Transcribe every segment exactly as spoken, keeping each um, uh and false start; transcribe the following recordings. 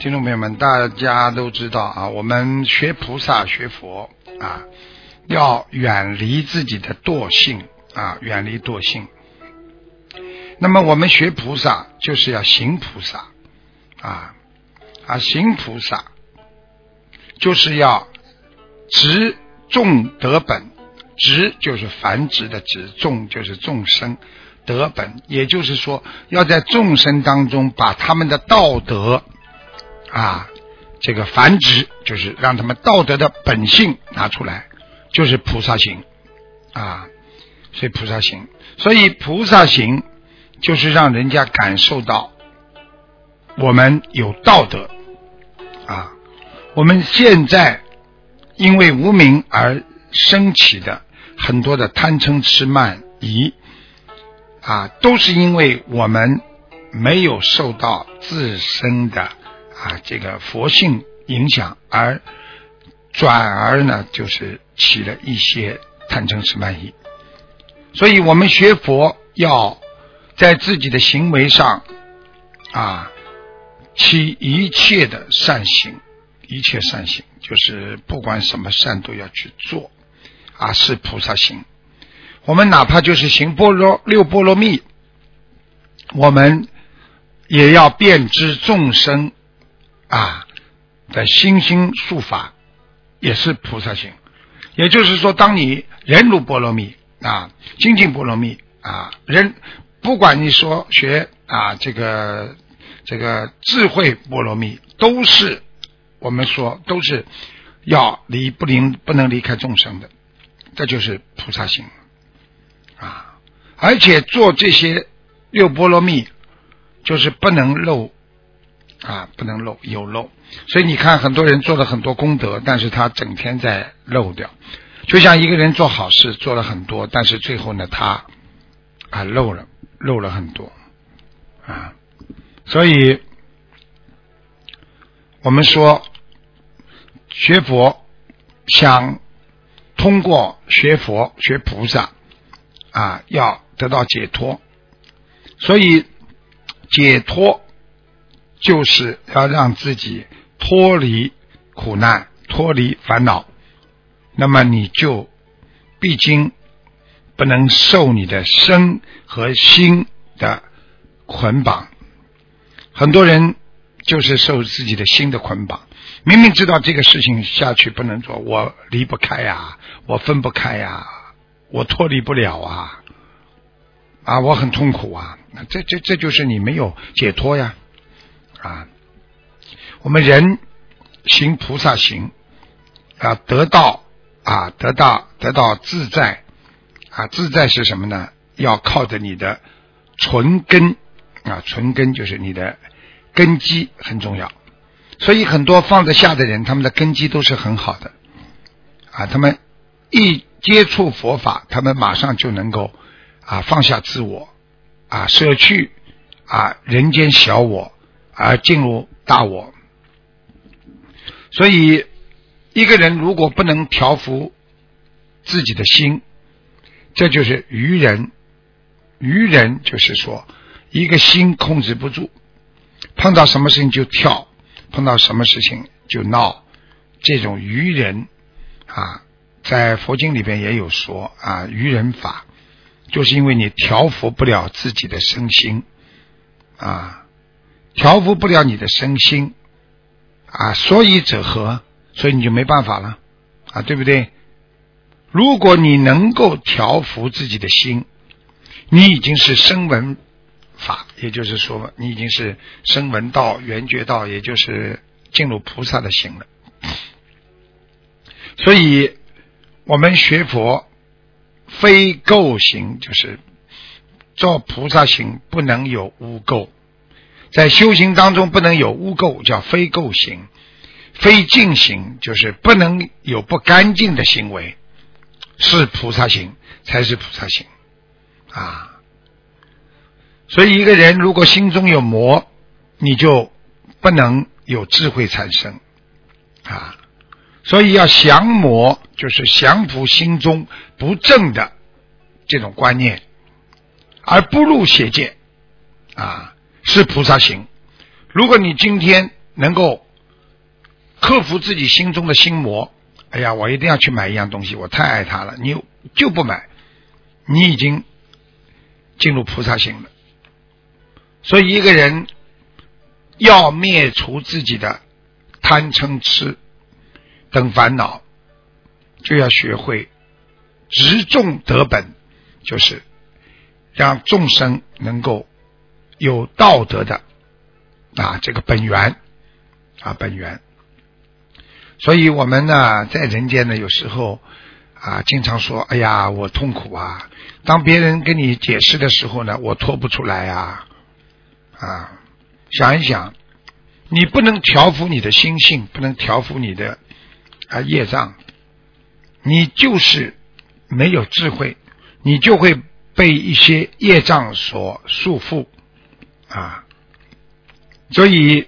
听众朋友们，大家都知道啊，我们学菩萨学佛啊，要远离自己的惰性啊，远离惰性。那么我们学菩萨就是要行菩萨啊啊，行菩萨就是要植众得本，植就是繁殖的植，众就是众生，得本也就是说要在众生当中把他们的道德啊这个繁殖，就是让他们道德的本性拿出来，就是菩萨行啊，所以菩萨行，所以菩萨行就是让人家感受到我们有道德啊。我们现在因为无明而升起的很多的贪嗔痴慢疑啊，都是因为我们没有受到自身的啊这个佛性影响，而转而呢就是起了一些贪嗔痴慢疑。所以我们学佛要在自己的行为上啊起一切的善行，一切善行就是不管什么善都要去做啊，是菩萨行。我们哪怕就是行波罗六波罗蜜，我们也要遍知众生啊的心心术法，也是菩萨行。也就是说，当你忍辱波罗蜜啊，精进波罗蜜啊，人不管你说学啊这个这个智慧波罗蜜，都是我们说都是要离不离不能离开众生的，这就是菩萨行啊。而且做这些六波罗蜜就是不能漏啊，不能漏，有漏。所以你看很多人做了很多功德，但是他整天在漏掉。就像一个人做好事做了很多，但是最后呢他啊漏了漏了很多啊。所以我们说学佛想通过学佛学菩萨啊要得到解脱，所以解脱就是要让自己脱离苦难，脱离烦恼，那么你就毕竟不能受你的身和心的捆绑。很多人就是受自己的心的捆绑，明明知道这个事情下去不能做，我离不开呀，我分不开呀，我脱离不了啊啊，我很痛苦啊，这这这就是你没有解脱呀啊。我们人行菩萨行啊，得到啊得到得到自在啊，自在是什么呢？要靠着你的纯根啊，纯根就是你的根基很重要。所以很多放得下的人，他们的根基都是很好的啊，他们一接触佛法，他们马上就能够啊放下自我啊，舍去啊人间小我，而进入大我。所以一个人如果不能调伏自己的心，这就是愚人。愚人就是说一个心控制不住，碰到什么事情就跳，碰到什么事情就闹，这种愚人啊，在佛经里边也有说啊，愚人法就是因为你调伏不了自己的身心啊，调伏不了你的身心啊，所以者何？所以你就没办法了啊，对不对？如果你能够调伏自己的心，你已经是声闻法，也就是说你已经是声闻道、缘觉道，也就是进入菩萨的行了。所以我们学佛非垢行，就是做菩萨行不能有污垢，在修行当中不能有污垢，叫非垢行。非净行就是不能有不干净的行为，是菩萨行，才是菩萨行啊。所以一个人如果心中有魔，你就不能有智慧产生啊。所以要降魔，就是降服心中不正的这种观念，而不入邪见啊，是菩萨行。如果你今天能够克服自己心中的心魔，哎呀，我一定要去买一样东西，我太爱它了，你就不买，你已经进入菩萨行了。所以一个人要灭除自己的贪嗔痴等烦恼，就要学会执众得本，就是让众生能够有道德的啊这个本源啊本源。所以我们呢在人间呢有时候啊经常说，哎呀我痛苦啊，当别人跟你解释的时候呢，我脱不出来啊啊想一想，你不能调伏你的心性，不能调伏你的啊业障，你就是没有智慧，你就会被一些业障所束缚啊。所以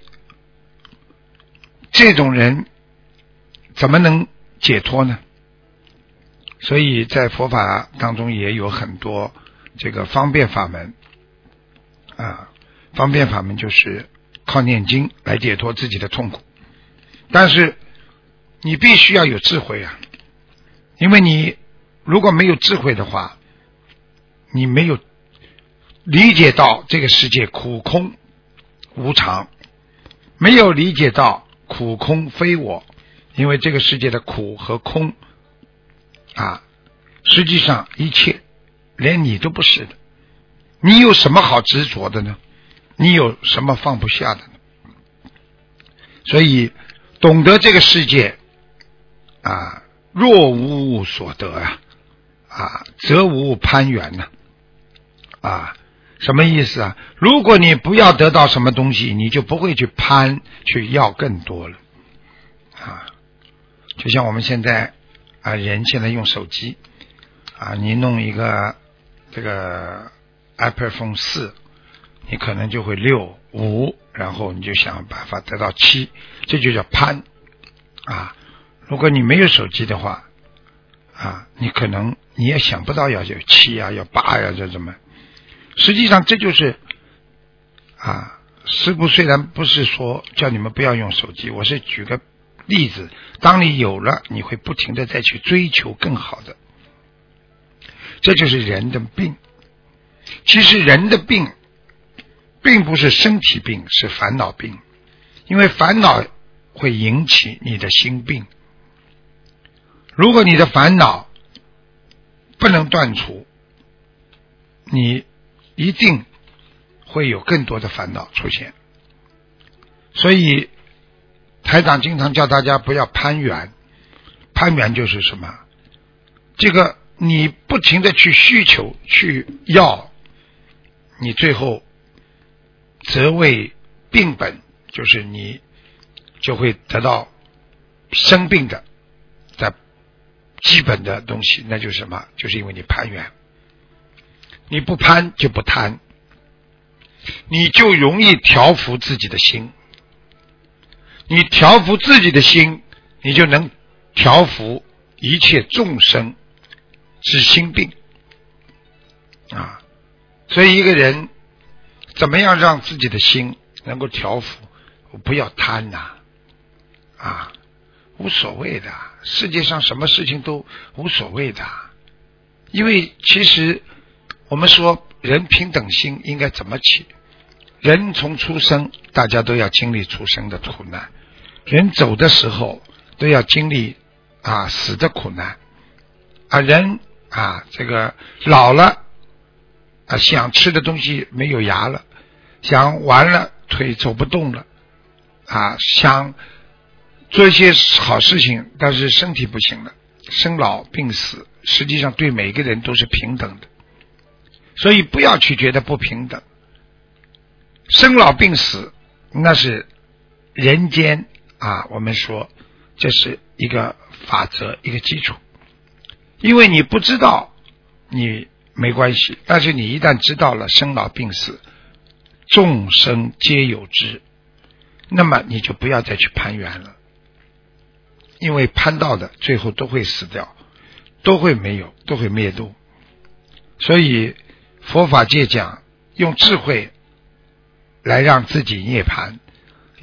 这种人怎么能解脱呢？所以在佛法当中也有很多这个方便法门啊，方便法门就是靠念经来解脱自己的痛苦，但是你必须要有智慧啊，因为你如果没有智慧的话，你没有理解到这个世界苦空无常，没有理解到苦空非我，因为这个世界的苦和空啊，实际上一切连你都不是的，你有什么好执着的呢？你有什么放不下的呢？所以懂得这个世界啊，若无物所得啊，啊，则无攀缘呢、啊。啊，什么意思啊？如果你不要得到什么东西，你就不会去攀，去要更多了。啊，就像我们现在啊，人现在用手机啊，你弄一个这个 iPhone 四，你可能就会六五，然后你就想办法得到七，这就叫攀啊。如果你没有手机的话啊，你可能你也想不到要有七啊，要八呀、啊，这怎么？实际上这就是啊，师父虽然不是说叫你们不要用手机，我是举个例子，当你有了，你会不停的再去追求更好的，这就是人的病。其实人的病并不是身体病，是烦恼病，因为烦恼会引起你的心病。如果你的烦恼不能断除，你一定会有更多的烦恼出现。所以台长经常叫大家不要攀缘，攀缘就是什么？这个你不停的去需求去要，你最后则为病本，就是你就会得到生病的在基本的东西，那就是什么？就是因为你攀缘。你不攀就不贪，你就容易调伏自己的心。你调伏自己的心，你就能调伏一切众生之心病啊。所以一个人怎么样让自己的心能够调伏？不要贪呐 啊, 啊，无所谓的，世界上什么事情都无所谓的。因为其实我们说人平等心应该怎么起？人从出生大家都要经历出生的苦难，人走的时候都要经历啊死的苦难啊，人啊这个老了啊，想吃的东西没有牙了，想玩了腿走不动了啊，想做一些好事情，但是身体不行了，生老病死实际上对每个人都是平等的。所以不要去觉得不平等，生老病死那是人间啊，我们说这是一个法则，一个基础。因为你不知道你没关系，但是你一旦知道了生老病死众生皆有之，那么你就不要再去攀缘了，因为攀到的最后都会死掉，都会没有，都会灭度。所以佛法界讲用智慧来让自己涅槃，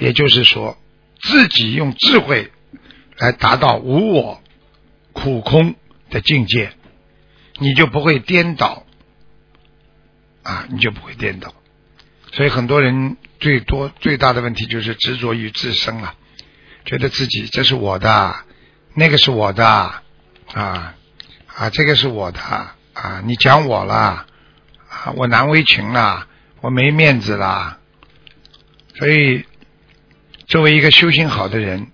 也就是说自己用智慧来达到无我苦空的境界，你就不会颠倒啊，你就不会颠倒。所以很多人最多最大的问题就是执着于自身了，觉得自己这是我的，那个是我的啊啊，这个是我的啊，你讲我了啊，我难为情了，我没面子了。所以作为一个修行好的人，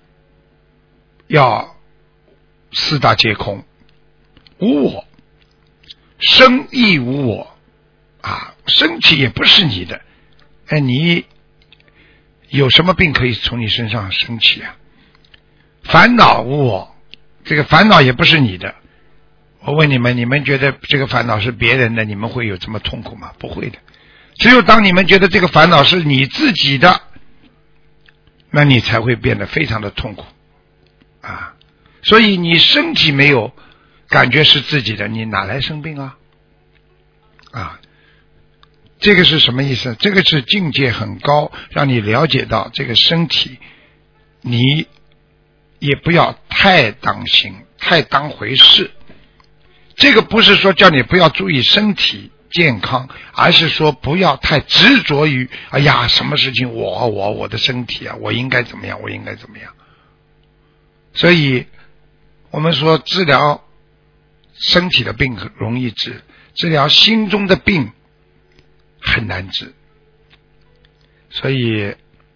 要四大皆空，无我，生亦无我啊，身体也不是你的，哎，你有什么病可以从你身上生起啊？烦恼无我，这个烦恼也不是你的。我问你们，你们觉得这个烦恼是别人的，你们会有这么痛苦吗？不会的。只有当你们觉得这个烦恼是你自己的，那你才会变得非常的痛苦啊！所以你身体没有感觉是自己的，你哪来生病啊？啊，这个是什么意思？这个是境界很高，让你了解到这个身体，你也不要太当心，太当回事。这个不是说叫你不要注意身体健康，而是说不要太执着于哎呀什么事情我我我的身体啊，我应该怎么样，我应该怎么样。所以我们说治疗身体的病很容易治，治疗心中的病很难治。所以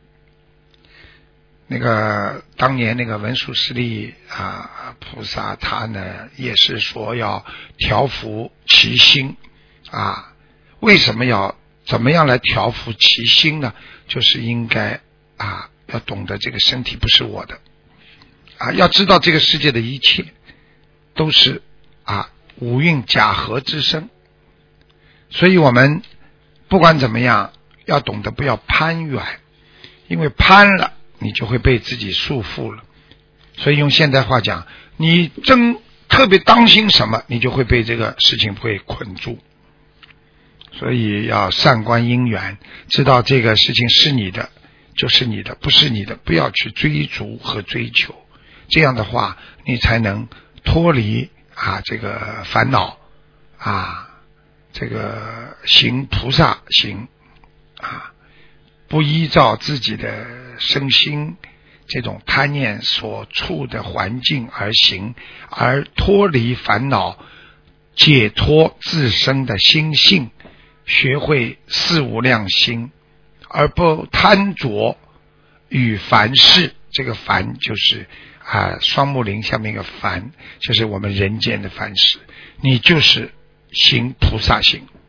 那个当年那个文殊师利啊菩萨，他呢也是说要调伏其心啊。为什么要怎么样来调伏其心呢？就是应该啊要懂得这个身体不是我的啊，要知道这个世界的一切都是啊五蕴假合之身。所以我们不管怎么样要懂得不要攀缘，因为攀了你就会被自己束缚了。所以用现代话讲，你真特别当心什么，你就会被这个事情会捆住。所以要善观因缘，知道这个事情是你的就是你的，不是你的不要去追逐和追求。这样的话你才能脱离啊这个烦恼啊，这个行菩萨行啊，不依照自己的身心这种贪念所处的环境而行，而脱离烦恼，解脱自身的心性，学会四无量心，而不贪着与凡事。这个凡就是啊双木林下面一个凡，就是我们人间的凡事，你就是行菩萨行。